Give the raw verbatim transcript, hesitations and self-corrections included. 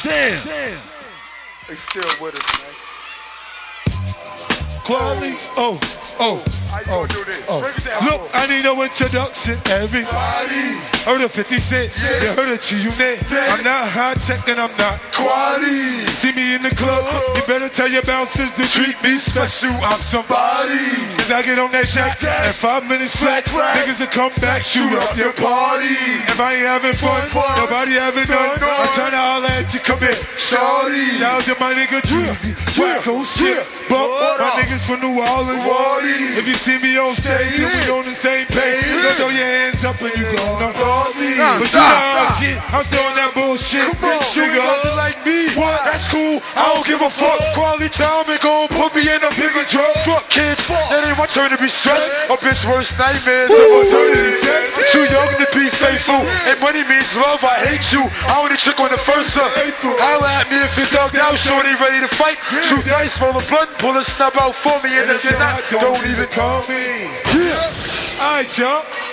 Damn. Damn. They still with us, man. Quality. Oh, oh, How you oh, gonna do this? oh. Break it down. Look, I need no introduction. Everybody heard of fifty cent. Yeah. They heard of G-Unit. Yeah. I'm not high tech and I'm not Quality. See me in the club, you better tell your bouncers to treat me special. I'm somebody. Cause I get on that shack and five minutes flat. Niggas will come back, shoot up your party. If I ain't having fun, nobody having none. I'm trying to holler at you, come here. Shorty. Shout out to my nigga Drew, Wacko, Skip, Buck, my niggas from New Orleans. If you see me on stage, then we on the same page. Don't throw your hands up and you gonna call me. But you know how I get, I'm still on that bullshit. Nigga, like me, what? That's cool, I don't give a fuck. Quality time and gon' put me in a bigger truck. Fuck kids, it ain't my turn to be stressed. A bitch worst nightmares of eternity test. Too young to be faithful, and money means love, I hate you. I only trick on the first up. Holla at me if you're thugged out, shorty ready to fight. Shoot dice, roll a blunt, pull a snub out for me, and if you're not, don't even call me. Yeah. Alright, y'all.